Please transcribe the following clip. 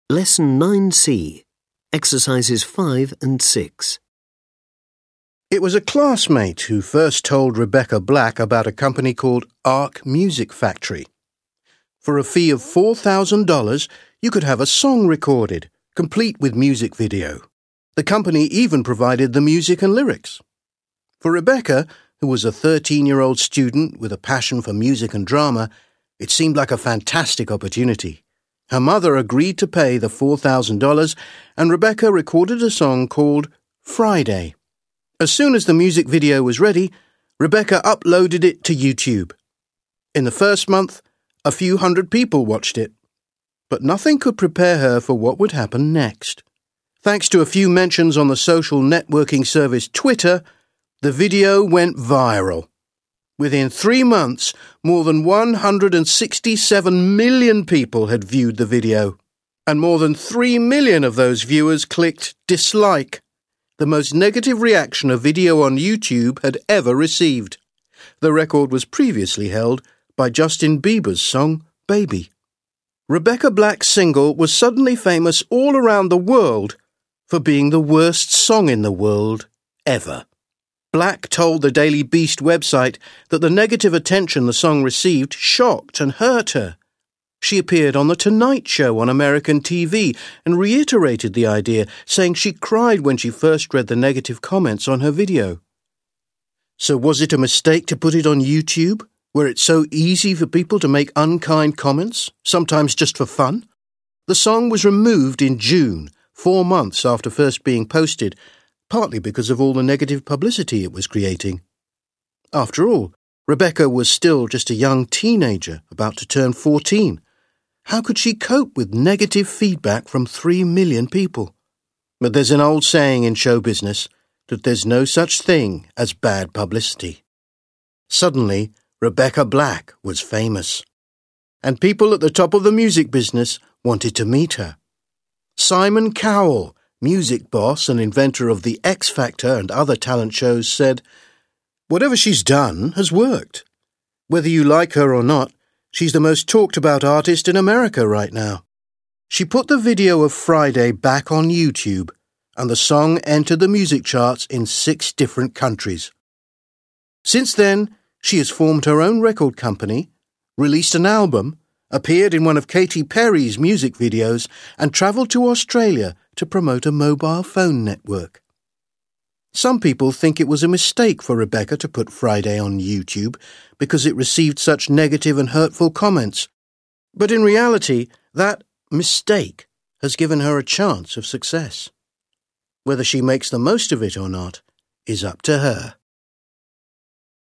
Lesson 9C, Exercises 5 and 6. It was a classmate who first told Rebecca Black about a company called Ark Music Factory. For a fee of $4,000, you could have a song recorded, complete with music video. The company even provided the music and lyrics. For Rebecca, who was a 13-year-old student with a passion for music and drama, it seemed like a fantastic opportunity. Her mother agreed to pay the $4,000, and Rebecca recorded a song called Friday. As soon as the music video was ready, Rebecca uploaded it to YouTube. In the first month, a few hundred people watched it. But nothing could prepare her for what would happen next. Thanks to a few mentions on the social networking service Twitter, the video went viral. Within 3 months, more than 167 million people had viewed the video, and more than 3 million of those viewers clicked dislike, the most negative reaction a video on YouTube had ever received. The record was previously held by Justin Bieber's song Baby. Rebecca Black's single was suddenly famous all around the world for being the worst song in the world ever. Black told the Daily Beast website that the negative attention the song received shocked and hurt her. She appeared on The Tonight Show on American TV and reiterated the idea, saying she cried when she first read the negative comments on her video. So was it a mistake to put it on YouTube, where it's so easy for people to make unkind comments, sometimes just for fun? The song was removed in June, 4 months after first being posted, partly because of all the negative publicity it was creating. After all, Rebecca was still just a young teenager about to turn 14. How could she cope with negative feedback from 3 million people? But there's an old saying in show business that there's no such thing as bad publicity. Suddenly, Rebecca Black was famous, and people at the top of the music business wanted to meet her. Simon Cowell, music boss and inventor of the X Factor and other talent shows, said, "Whatever she's done has worked. Whether you like her or not, she's the most talked about artist in America right now." She put the video of Friday back on YouTube, and the song entered the music charts in 6 different countries. Since then, she has formed her own record company, released an album, appeared in one of Katy Perry's music videos, and travelled to Australia to promote a mobile phone network. Some people think it was a mistake for Rebecca to put Friday on YouTube because it received such negative and hurtful comments. But in reality, that mistake has given her a chance of success. Whether she makes the most of it or not is up to her.